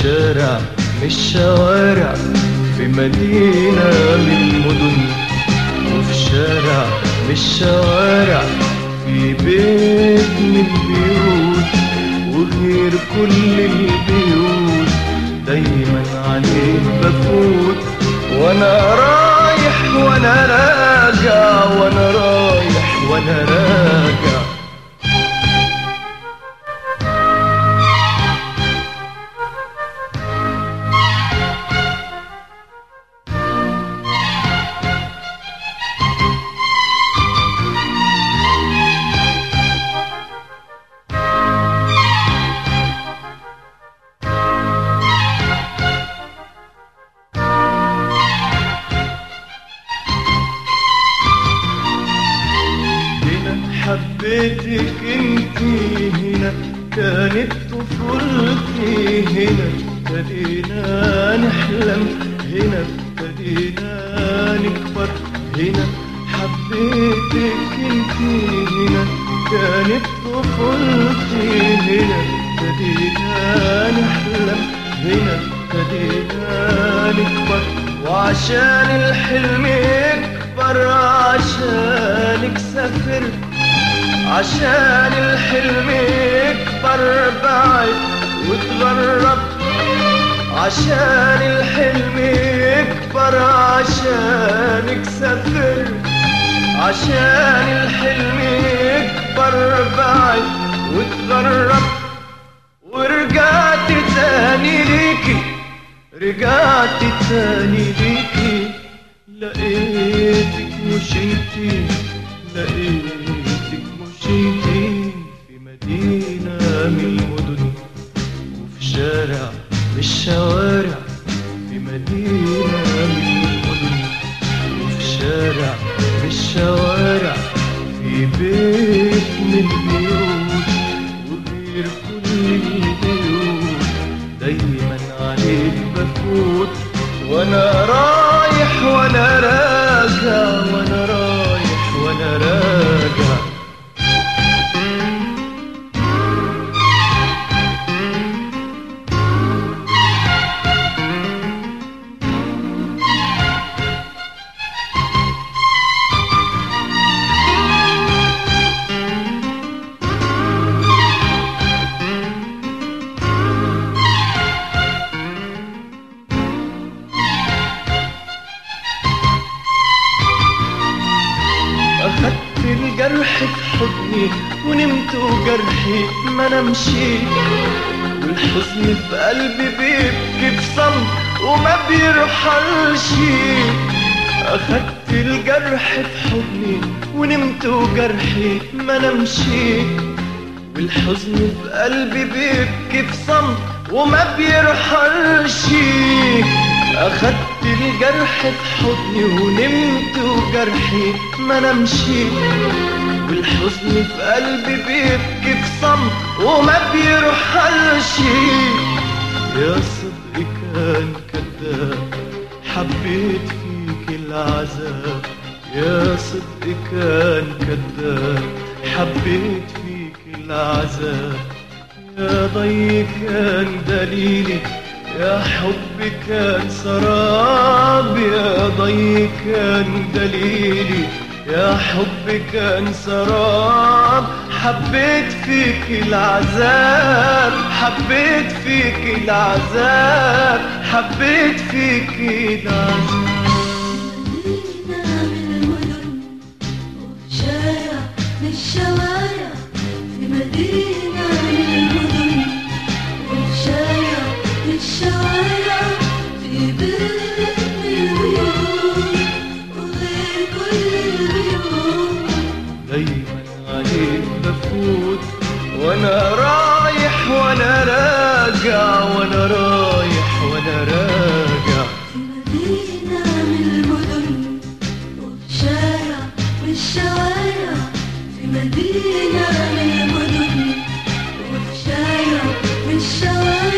شارع من الشوارع، في مدينة من المدن، وفي شارع من الشوارع، في بيت من البيوت، وغير كل البيوت دايما عليه بفوت، وانا رايح وانا راجع، وانا رايح وانا راجع. حبيتك انتي هنا، كانت طفولتي هنا، ابتدينا نحلم هنا، ابتدينا نكبر هنا. حبيتك انتي هنا، كانت طفولتي هنا، ابتدينا نحلم هنا، ابتدينا نكبر. وعشان الحلم يكبر عشانك سافرت، عشان الحلم يكبر بعد واتغربت، عشان الحلم يكبر عشانك سافرت، عشان الحلم يكبر بعد واتغربت. ورجعت تاني ليكي، رجعت تاني ليكي، لقيتك مش انتي، لقيتك مش انتي، في مدينة من المدن، وفي شارع من الشوارع، في مدينة من المدن، وفي شارع من الشوارع، في بيت من البيوت، وغير كل البيوت دايما عليك بفوت، وانا رايح وانا راجع، وانا رايح وانا راجع. أخدت الجرح في حضني ونمت وجرحي ما نمشي، والحزن في قلبي بيبكي في صمت وما بيرحلش. أخدت الجرح في حضني ونمت وجرحي ما نمشي، والحزن في قلبي بيبكي في صمت وما بيرحلش. أخدت الجرح في حضني ونمت وجرحي ما نمشي، والحزن في قلبي بيبكي في صمت وما بيرحلش. يا صدقي كان كذاب، حبيت فيك العذاب، يا صدقي كان كذاب، حبيت فيك العذاب. يا ضي كان دليلي، يا حب كان سراب، يا ضي كان دليلي، يا حب كان سراب. حبيت فيك العذاب، حبيت فيك العذاب، حبيت فيك العذاب. مدينة من المدن، وفي شارع من الشوارع، في مدينة من المدن، وفي شارع من الشوارع، في بيت من البيوت، وغير كل البيوت دايما عليك بفوت، وانا رايح وانا راجع، وانا رايح وانا راجع. في مدينة من المدن، وفي شارع من الشوارع، في مدينة من المدن، وفي شارع من الشوارع.